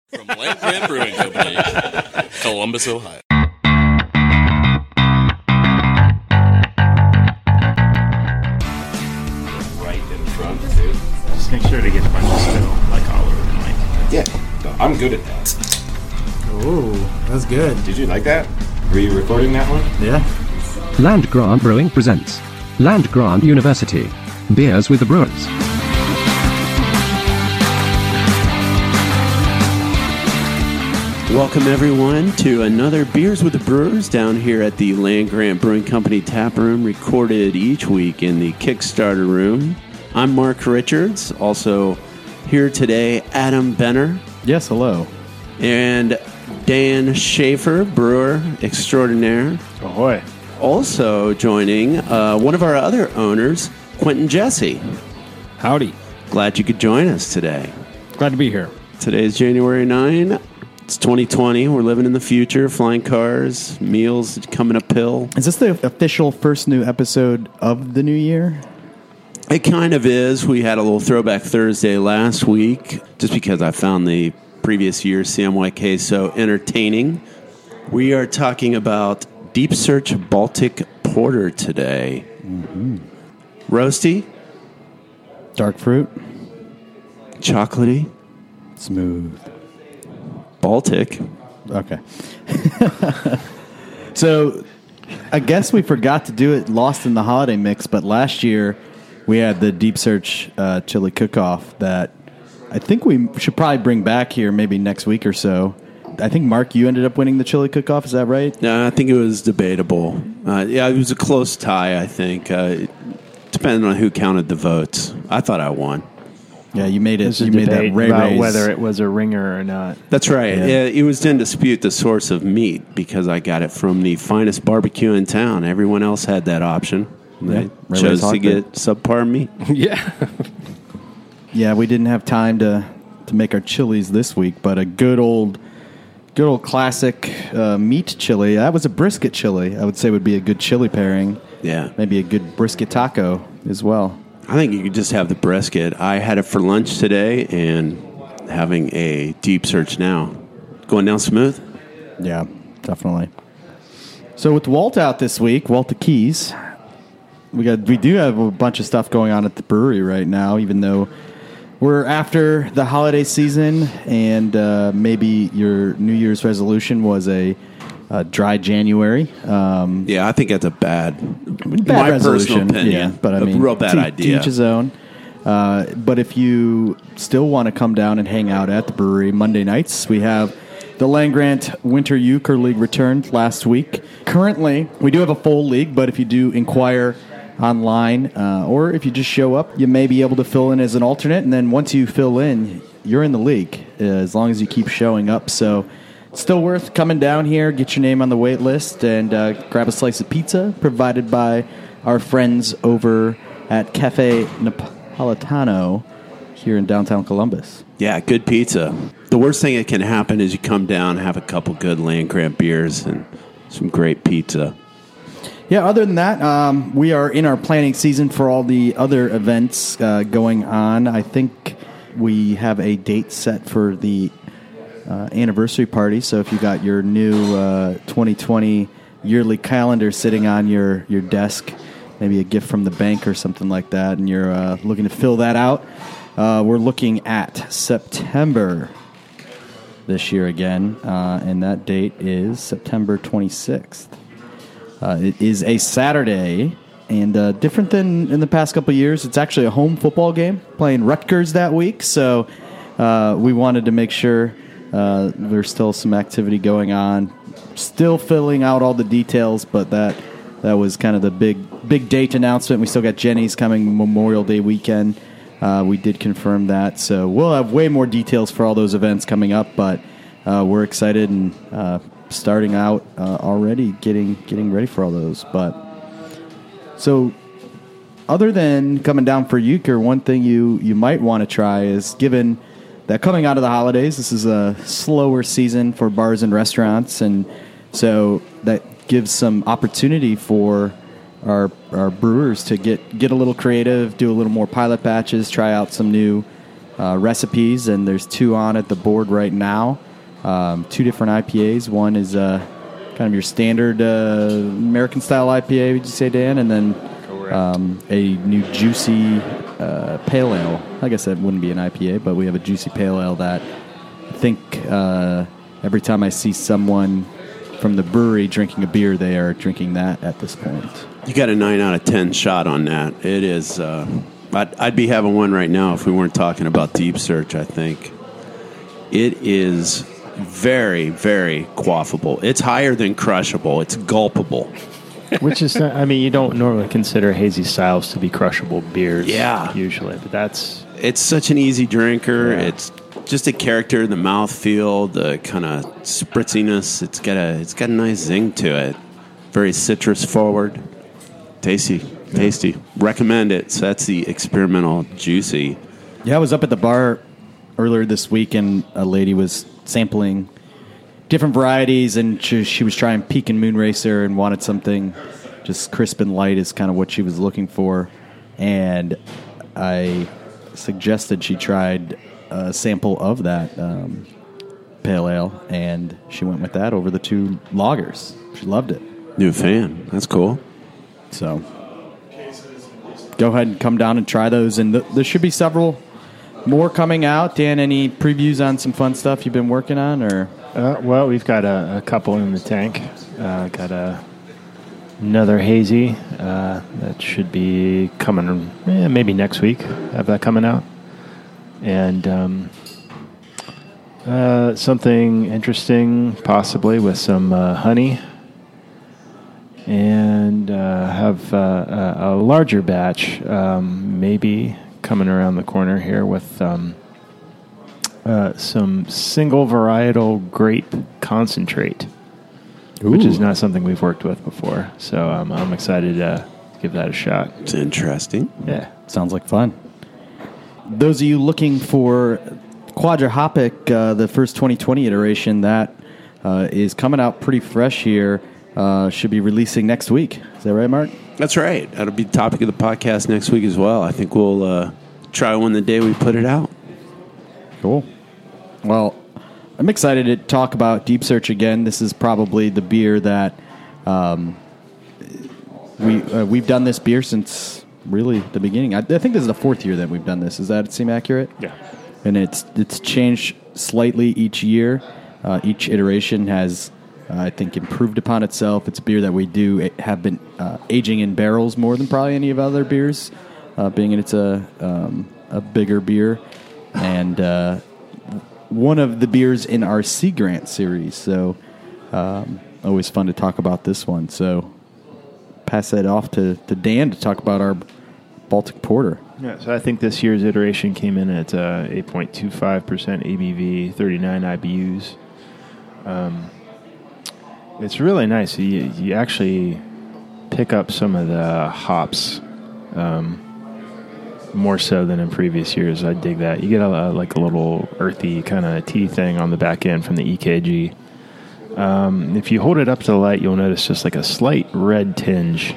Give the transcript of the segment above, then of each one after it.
From Land Grant Brewing Company, Columbus, Ohio. Right in front, too. Just make sure to get a bunch of spill, like all over the mic. Yeah, I'm good at that. Ooh, that's good. Did you like that? Were you recording that one? Yeah. Land Grant Brewing presents Land Grant University. Beers with the Brewers. Welcome, everyone, to another Beers with the Brewers down here at the Land Grant Brewing Company tap room, recorded each week in the Kickstarter room. I'm Mark Richards, also here today, Adam Benner. Yes, hello. And Dan Schaefer, brewer extraordinaire. Ahoy. Also joining one of our other owners, Quentin Jesse. Howdy. Glad you could join us today. Glad to be here. Today is January 9. It's 2020. We're living in the future. Flying cars, meals coming uphill. Is this the official first new episode of the new year? It kind of is. We had a little throwback Thursday last week, just because I found the previous year's CMYK so entertaining. We are talking about Deep Search Baltic Porter today. Mm-hmm. Roasty. Dark fruit. Chocolatey. Smooth. Baltic. Okay. So, I guess we forgot to do it lost in the holiday mix, but last year we had the Deep Search chili cook-off that I think we should probably bring back here maybe next week or so. I think, Mark, you ended up winning the chili cook-off. Is that right? No, I think it was debatable. Yeah, it was a close tie, I think. Depending on who counted the votes. I thought I won. Yeah, you made it. There's a You made that debate Ray about Rays. whether it was a ringer or not. That's right. Yeah. It was in dispute the source of meat because I got it from the finest barbecue in town. Everyone else had that option. They Yeah, Ray chose Ray's to hot get subpar meat. Yeah. Yeah, we didn't have time to make our chilies this week, but a good old classic meat chili. That was a brisket chili. I would say would be a good chili pairing. Yeah. Maybe a good brisket taco as well. I think you could just have the brisket. I had it for lunch today and having a Deep Search now. Going down smooth? Yeah, definitely. So with Walt out this week, Walt the Keys, we do have a bunch of stuff going on at the brewery right now, even though we're after the holiday season, and maybe your New Year's resolution was a dry January. Yeah, I think that's a bad Bad my personal resolution, opinion. yeah, but I mean, a real bad to idea. each his own. But if you still want to come down and hang out at the brewery Monday nights, we have the Land Grant Winter Euchre League returned last week. Currently, we do have a full league, but if you do inquire online, or if you just show up, you may be able to fill in as an alternate, and then once you fill in, you're in the league, as long as you keep showing up. So still worth coming down here, get your name on the wait list, and grab a slice of pizza provided by our friends over at Cafe Napolitano here in downtown Columbus. Yeah, good pizza. The worst thing that can happen is you come down, have a couple good Land Grant beers, and some great pizza. Yeah, other than that, we are in our planning season for all the other events going on. I think we have a date set for the anniversary party. So if you got your new 2020 yearly calendar sitting on your desk, maybe a gift from the bank or something like that, and you're looking to fill that out, we're looking at September this year again, and that date is September 26th. It is a Saturday, and different than in the past couple of years, it's actually a home football game, playing Rutgers that week, so we wanted to make sure there's still some activity going on. Still filling out all the details, but that was kind of the big date announcement. We still got Jenny's coming Memorial Day weekend. We did confirm that, so we'll have way more details for all those events coming up, but we're excited and starting out already getting ready for all those. But so other than coming down for Euchre, one thing you might want to try is, given that coming out of the holidays, this is a slower season for bars and restaurants, and so that gives some opportunity for our brewers to get a little creative, do a little more pilot batches, try out some new recipes, and there's 2 on at the board right now. 2 different IPAs. One is kind of your standard American style IPA, would you say, Dan? And then a new juicy pale ale. I guess that wouldn't be an IPA, but we have a juicy pale ale that I think every time I see someone from the brewery drinking a beer, they are drinking that at this point. You got a 9 out of 10 shot on that. It is. I'd be having one right now if we weren't talking about Deep Search. I think it is very, very quaffable. It's higher than crushable. It's gulpable. Which is, you don't normally consider hazy styles to be crushable beers. Yeah. Usually, but that's... It's such an easy drinker. Yeah. It's just a character, the mouthfeel, the kind of spritziness. It's got a nice zing to it. Very citrus forward. Tasty. Recommend it. So that's the experimental juicy. Yeah, I was up at the bar earlier this week, and a lady was sampling different varieties, and she was trying Pekin Moonracer and wanted something just crisp and light is kind of what she was looking for. And I suggested she tried a sample of that pale ale, and she went with that over the 2 lagers. She loved it. New fan. That's cool. So go ahead and come down and try those. And there should be several more coming out. Dan, any previews on some fun stuff you've been working on? Or well, we've got a couple in the tank. Got another hazy that should be coming maybe next week. Have that coming out. And something interesting possibly with some honey. And have a larger batch maybe coming around the corner here with some single varietal grape concentrate, which is not something we've worked with before. So I'm excited to give that a shot. It's interesting. Yeah, sounds like fun. Those of you looking for Quadra Hopic, the first 2020 iteration, that is coming out pretty fresh here. Should be releasing next week. Is that right, Mark? That's right. That'll be the topic of the podcast next week as well. I think we'll try one the day we put it out. Cool. Well, I'm excited to talk about Deep Search again. This is probably the beer that we've done this beer since really the beginning. I think this is the 4th year that we've done this. Does that seem accurate? Yeah. And it's changed slightly each year. Each iteration has, I think, improved upon itself. It's a beer that we do have been aging in barrels more than probably any of other beers, being it's a bigger beer, and one of the beers in our Sea Grant series. So always fun to talk about this one. So pass that off to Dan to talk about our Baltic Porter. Yeah, so I think this year's iteration came in at 8.25% ABV, 39 IBUs. It's really nice. You actually pick up some of the hops more so than in previous years. I dig that. You get a little earthy kind of tea thing on the back end from the EKG. If you hold it up to the light, you'll notice just like a slight red tinge.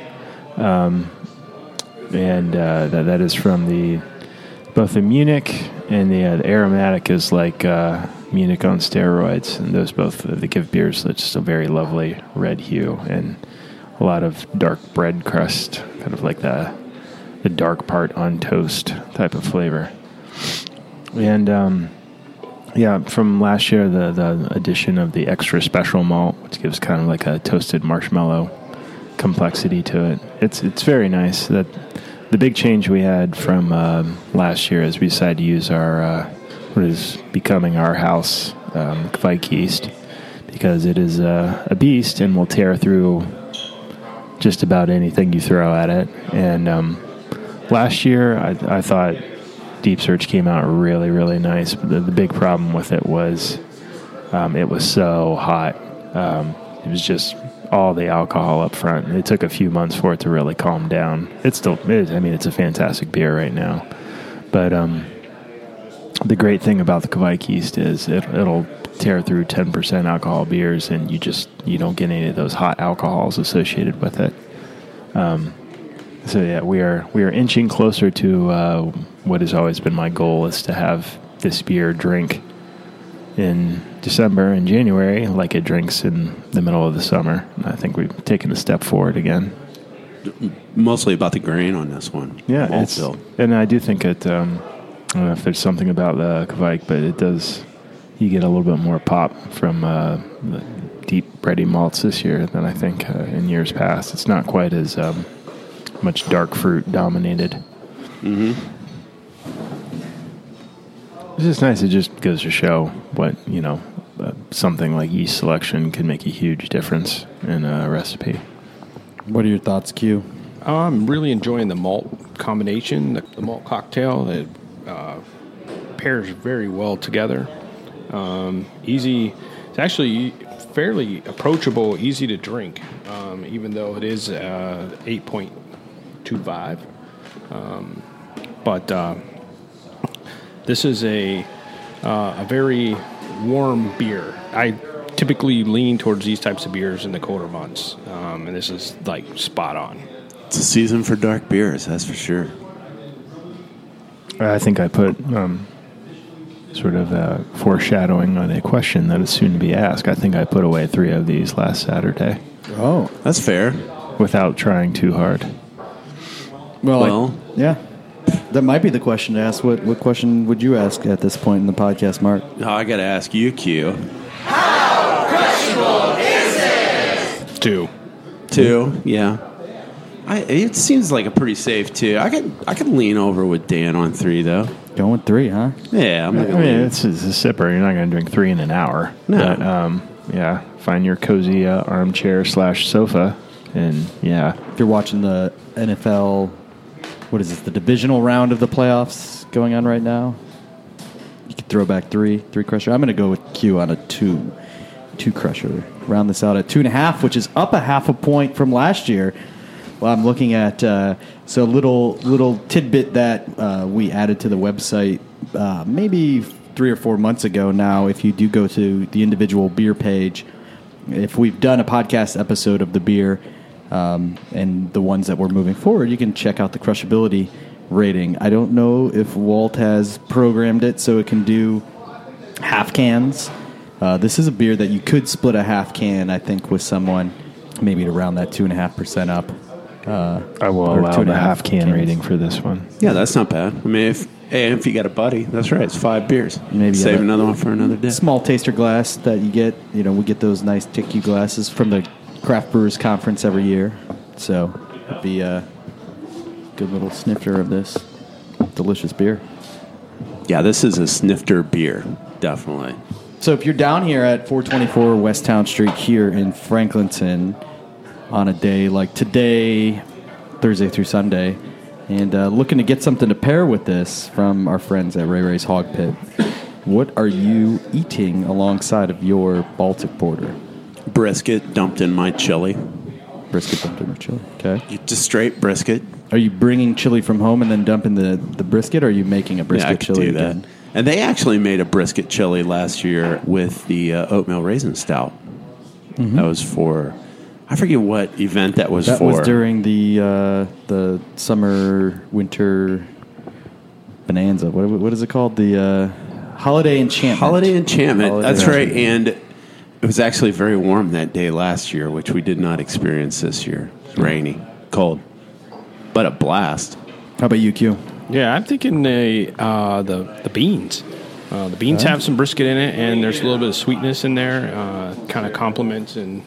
And that is from both the Munich and the aromatic is like Munich on steroids, and those both they give beers just a very lovely red hue and a lot of dark bread crust, kind of like the dark part on toast type of flavor. And from last year, the addition of the extra special malt, which gives kind of like a toasted marshmallow complexity to it. It's very nice. That the big change we had from last year is we decided to use our what is becoming our house Kvike yeast, because it is a beast and will tear through just about anything you throw at it. And last year, I thought Deep Search came out really, really nice. But the big problem with it was so hot. It was just all the alcohol up front. It took a few months for it to really calm down. It still is. I mean, it's a fantastic beer right now. But the great thing about the Kvike yeast is it'll tear through 10% alcohol beers, and you don't get any of those hot alcohols associated with it. So yeah, we are inching closer to what has always been my goal, is to have this beer drink in December and January like it drinks in the middle of the summer. And I think we've taken a step forward again. Mostly about the grain on this one. Yeah, Malt bill. and I do think it. I don't know if there's something about the Kvike, but it does. You get a little bit more pop from the deep bready malts this year than I think in years past. It's not quite as much dark fruit dominated. Mm-hmm. It's just nice. It just goes to show what, something like yeast selection can make a huge difference in a recipe. What are your thoughts, Q? I'm really enjoying the malt combination, the malt cocktail. It pairs very well together. Easy. It's actually fairly approachable, easy to drink, even though it is 8.25. But this is a very warm beer. I typically lean towards these types of beers in the colder months, and this is like spot on. It's a season for dark beers, that's for sure. I think I put sort of foreshadowing on a question that is soon to be asked. I think I put away 3 of these last Saturday Oh, That's fair. without trying too hard. Well, yeah. That might be the question to ask. What question would you ask at this point in the podcast, Mark? I got to ask you, Q. Two. 2, yeah. It seems like a pretty safe 2. I could lean over with Dan on 3 though. Going with 3, huh? Yeah, I'm not I gonna mean, lean. it's a sipper. You're not going to drink 3 in an hour. No. But, yeah, find your cozy armchair/sofa, and yeah. If you're watching the NFL, what is this, the divisional round of the playoffs going on right now? You could throw back 3 crusher. I'm going to go with Q on a 2 crusher. Round this out at 2.5, which is up a half a point from last year. Well, I'm looking at so little tidbit that we added to the website maybe 3 or 4 months ago now. If you do go to the individual beer page, if we've done a podcast episode of the beer and the ones that we're moving forward, you can check out the crushability rating. I don't know if Walt has programmed it so it can do half cans. This is a beer that you could split a half can, I think, with someone, maybe to round that 2.5% up. I will Or allow 2.5 the half can cans. rating for this one. Yeah, that's not bad. I mean, if you got a buddy, that's right. It's 5 beers. Maybe Save got a another one for another day. small taster glass that you get. We get those nice TICU glasses from the Craft Brewers Conference every year. So it'd be a good little snifter of this delicious beer. Yeah, this is a snifter beer, definitely. So if you're down here at 424 West Town Street here in Franklinton on a day like today, Thursday through Sunday, and looking to get something to pair with this from our friends at Ray Ray's Hog Pit, what are you eating alongside of your Baltic Porter? Brisket dumped in my chili. Brisket dumped in the chili. Okay. Just straight brisket. Are you bringing chili from home and then dumping the brisket, or are you making a brisket Yeah, I could chili do that. again? And they actually made a brisket chili last year with the oatmeal raisin stout. Mm-hmm. That was for, I forget what event that was That for. was during the summer winter bonanza. What is it called? The holiday enchantment. Holiday Enchantment. Holiday That's right. Enchantment. And it was actually very warm that day last year, which we did not experience this year. It was rainy, cold, but a blast. How about you, Q? Yeah, I'm thinking the beans. The beans have some brisket in it, and there's a little bit of sweetness in there. Kind of complements and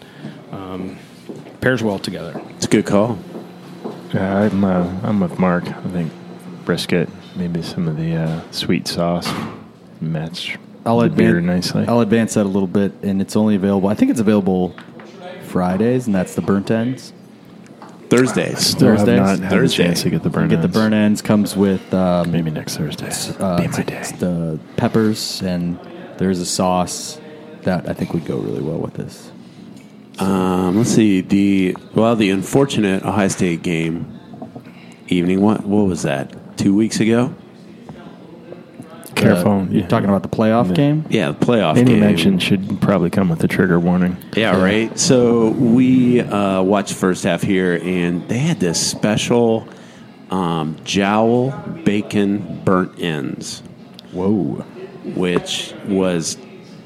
pairs well together. It's a good call. Yeah, I'm with Mark. I think brisket, maybe some of the sweet sauce match the beer nicely. I'll advance that a little bit, and it's only available. I think it's available Fridays, and that's the burnt ends. Thursdays. Still have Thursdays? not had a Thursday. chance to get the burn. Get the burnt ends. Comes with Maybe next Thursday. Be my day. it's the peppers, and there's a sauce that I think would go really well with this. Let's see. The unfortunate Ohio State game evening. What was that? 2 weeks ago? Careful. You're talking about the playoff game? Yeah, the playoff Any game. mention should probably come with a trigger warning. Yeah, right. So we watched first half here, and they had this special jowl bacon burnt ends, Whoa. which was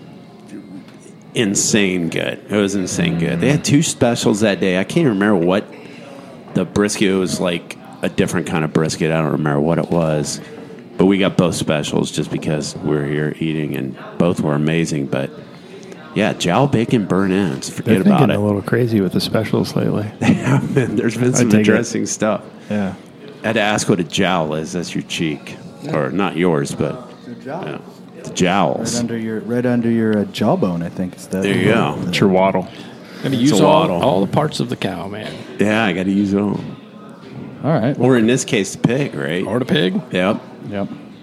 insane good. It was insane good. They had two specials that day. I can't even remember what the brisket was, like a different kind of brisket. I don't remember what it was. But we got both specials just because we're here eating, and both were amazing. But yeah, jowl bacon burnt ends. Forget They're about getting it. a little crazy with the specials lately. There's been some take it. interesting stuff. Yeah. I had to ask what a jowl is. That's your cheek, or not yours, but yeah, the jowls. Right under your jawbone, I think. Is that There you go. It's your waddle. Going to use a waddle. all the parts of the cow, man. Yeah, I got to use it all. All right. Or in this case, the pig, right? Or the pig. Yep. Yep.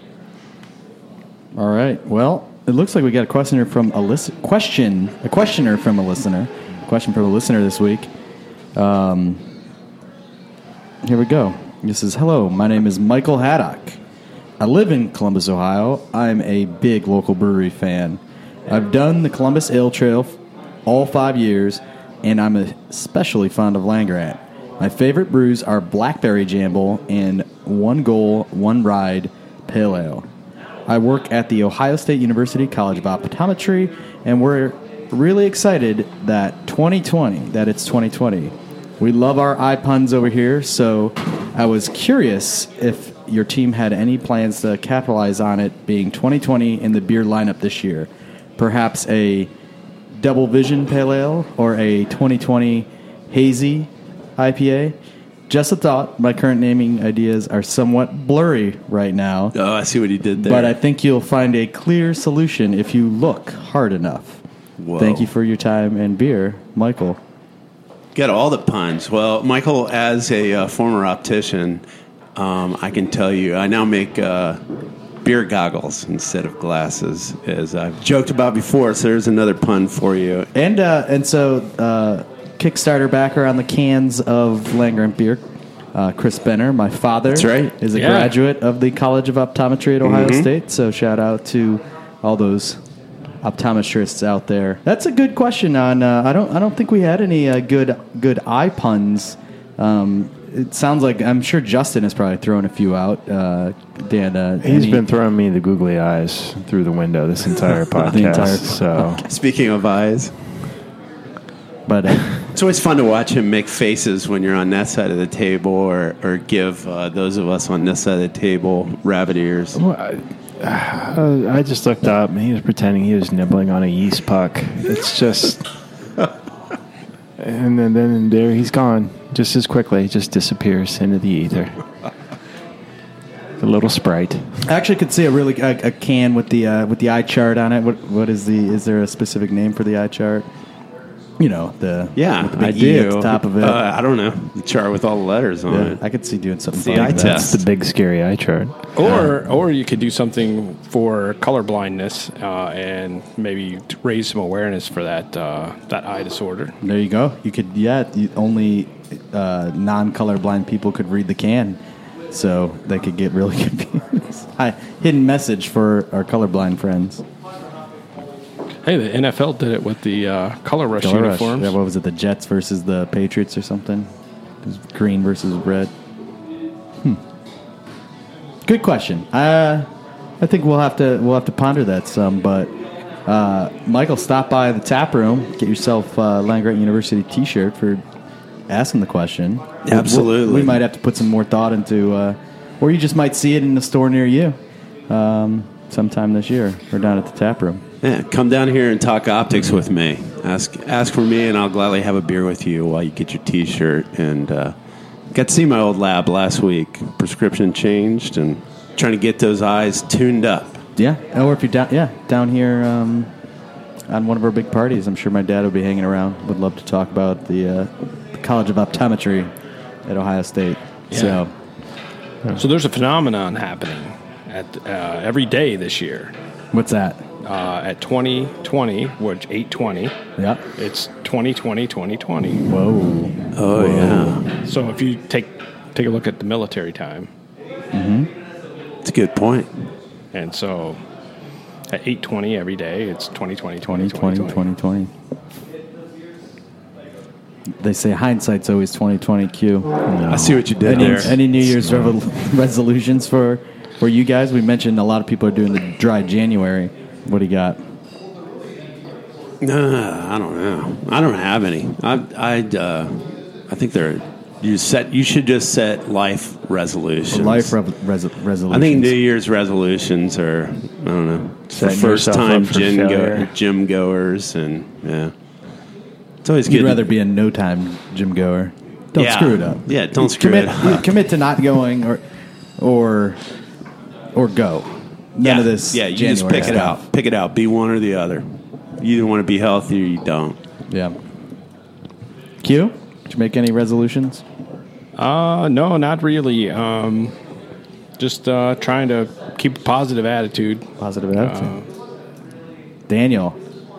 All right. Well, it looks like we got a questioner from a question from a listener. Question from a listener this week. Here we go. This is, hello, my name is Michael Haddock. I live in Columbus, Ohio. I'm a big local brewery fan. I've done the Columbus Ale Trail all 5 years, and I'm especially fond of Land Grant. My favorite brews are Blackberry Jamble and One Goal, One Ride Pale Ale. I work at the Ohio State University College of Optometry, and we're really excited that it's 2020. We love our eye puns over here, so I was curious if your team had any plans to capitalize on it being 2020 in the beer lineup this year. Perhaps a Double Vision Pale Ale or a 2020 Hazy IPA. Just a thought. My current naming ideas are somewhat blurry right now. Oh, I see what he did there. But I think you'll find a clear solution if you look hard enough. Whoa. Thank you for your time and beer, Michael. Got all the puns. Well, Michael, as a former optician, I can tell you, I now make beer goggles instead of glasses, as I've joked about before. So there's another pun for you. And so Kickstarter backer on the cans of Land Grant beer, Chris Benner, my father. That's right. Is a Yeah. graduate of the College of Optometry at Ohio State. So shout out to all those optometrists out there. That's a good question. On I don't think we had any good eye puns. It sounds like, I'm sure Justin has probably thrown a few out. Dan, He's been throwing me the googly eyes through the window this entire podcast. entire So Speaking of eyes, but it's always fun to watch him make faces when you're on that side of the table, or give those of us on this side of the table rabbit ears. I just looked up and he was pretending he was nibbling on a yeast puck. It's just, and then there he's gone just as quickly. Just disappears into the ether. The little sprite. I actually could see a can with the eye chart on it. What is there a specific name for the eye chart? You know, with the big I E do. at the top of it. I don't know. The chart with all the letters on Yeah, it. I could see doing something It's the like eye that. test. It's the big scary eye chart. Or you could do something for color blindness and maybe raise some awareness for that eye disorder. There you go. You could, only non-colorblind people could read the can, so they could get really confused. Hidden message for our colorblind friends. Hey, the NFL did it with the color rush Color Rush. uniforms. Yeah, what was it? The Jets versus the Patriots or something? It was green versus red. Good question. I think we'll have to ponder that some. But Michael, stop by the tap room, get yourself a Land Grant University T-shirt for asking the question. Absolutely. We might have to put some more thought into, or you just might see it in the store near you sometime this year, or down at the tap room. Yeah, come down here and talk optics with me. Ask for me, and I'll gladly have a beer with you while you get your T-shirt. And got to see my old lab last week. Prescription changed, and trying to get those eyes tuned up. Yeah, or if you're down here on one of our big parties, I'm sure my dad will be hanging around. Would love to talk about the College of Optometry at Ohio State. Yeah. So there's a phenomenon happening at every day this year. What's that? At 2020, which 820, Yeah. it's 2020, 2020. Whoa. Oh, yeah. So if you take a look at the military time, It's a good point. And so at 8:20 every day, it's 2020, 2020, 2020. They say hindsight's always 2020. Q. I see what you did there. Any New Year's resolutions for you guys? We mentioned a lot of people are doing the dry January. What do you got? I don't know. I don't have any. I think you should just set life resolutions. Resolutions. I think New Year's resolutions are, I don't know, for Setting first yourself time up for gym goers, and yeah, it's always good. You'd rather be a no time gym goer. Don't screw it up. Yeah, don't screw it up. Commit to not going or go. None of this. Yeah, you January just pick stuff. it out. Pick it out. Be one or the other. You either want to be healthy or you don't. Yeah. Q, did you make any resolutions? No, not really. Just trying to keep a positive attitude. Positive attitude. Daniel.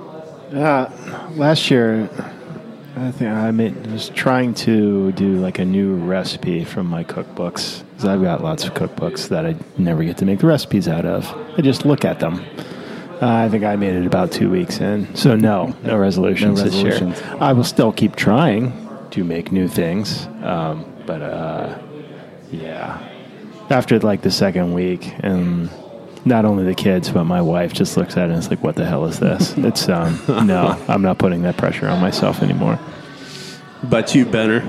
Last year, I think I was trying to do like a new recipe from my cookbooks, because I've got lots of cookbooks that I never get to make the recipes out of. I just look at them. I think I made it about 2 weeks in. So no resolutions this year. I will still keep trying to make new things. But after like the second week, and not only the kids, but my wife just looks at it and is like, what the hell is this? It's, no, I'm not putting that pressure on myself anymore. But you, Benner?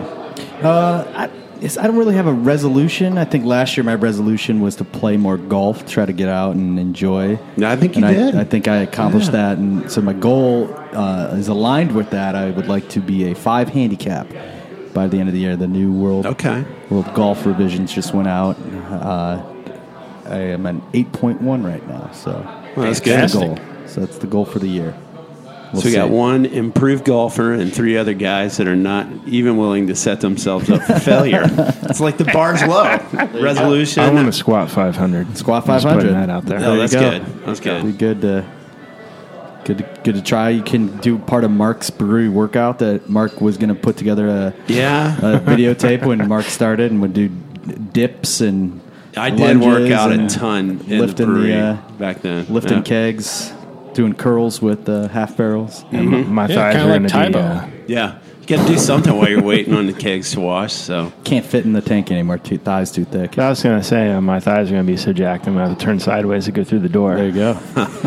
I don't really have a resolution. I think last year my resolution was to play more golf, try to get out and enjoy. I think you did. I think I accomplished that. And so my goal is aligned with that. I would like to be a 5 handicap by the end of the year. The new World Golf revisions just went out. I am an 8.1 right now. So that's the goal. So that's the goal for the year. So we got one improved golfer and 3 other guys that are not even willing to set themselves up for failure. It's like the bar's low. Resolution. I want to squat 500. Squat Just 500. putting that out there. Oh, that's go. good. That's good. Be good to try. You can do part of Mark's brewery workout that Mark was going to put together a videotape when Mark started, and would do dips and I did work out a ton in the brewery back then. Lifting kegs, doing curls with half barrels. And my thighs are going to be... Yeah. You got to do something while you're waiting on the kegs to wash. So can't fit in the tank anymore. Thighs too thick. I was going to say, my thighs are going to be so jacked I'm going to have to turn sideways to go through the door. There you go.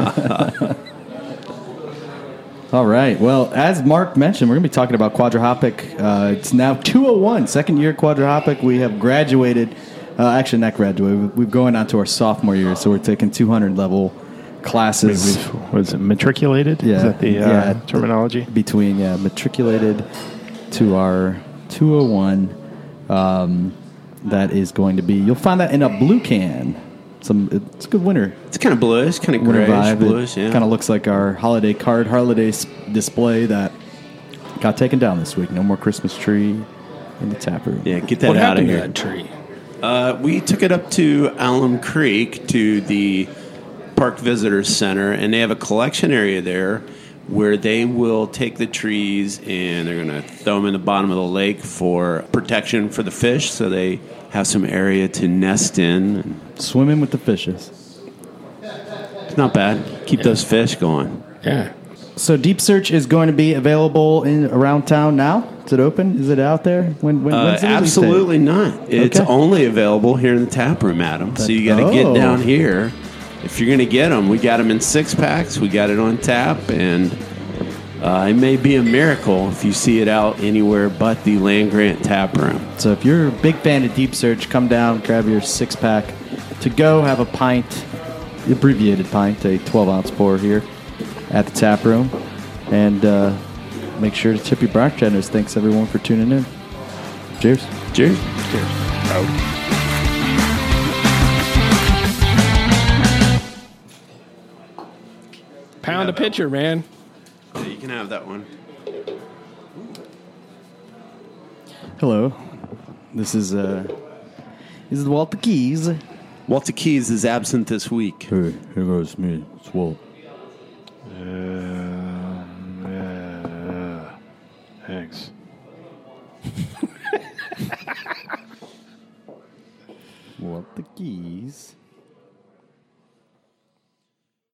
All right. Well, as Mark mentioned, we're going to be talking about Quadra Hopic. It's now 201, second year Quadra Hopic. We have graduated. Actually, not graduated. We're going on to our sophomore year, so we're taking 200 level classes. Was it matriculated? Yeah. Is that the terminology? Between matriculated to our 201. That is going to be. You'll find that in a blue can. It's a good winter. It's kind of bluish, kind of winter grayish, vibe. bluish. It kind of looks like our holiday display that got taken down this week. No more Christmas tree in the tap room. Yeah, get that out of here. What happened to that tree? We took it up to Alum Creek to the Park Visitors Center, and they have a collection area there where they will take the trees and they're going to throw them in the bottom of the lake for protection for the fish, so they have some area to nest in. Swimming with the fishes. It's not bad. Keep those fish going. Yeah. So Deep Search is going to be available around town now? Is it open? Is it out there? When's the release date? Absolutely not. It's only available here in the tap room, Adam. So you got to get down here. If you're going to get them, we got them in 6-packs. We got it on tap, and it may be a miracle if you see it out anywhere but the Land Grant tap room. So if you're a big fan of Deep Search, come down, grab your 6-pack to go, have a pint, abbreviated pint, a 12-ounce pour here at the tap room, and make sure to tip your bartenders. Thanks, everyone, for tuning in. Cheers. Cheers. Cheers. Pound a pitcher, man. Yeah, you can have that one. Hello. This is Walter Keys. Walter Keys is absent this week. Hey, here goes me. It's Walt. Thanks. Walter Keys.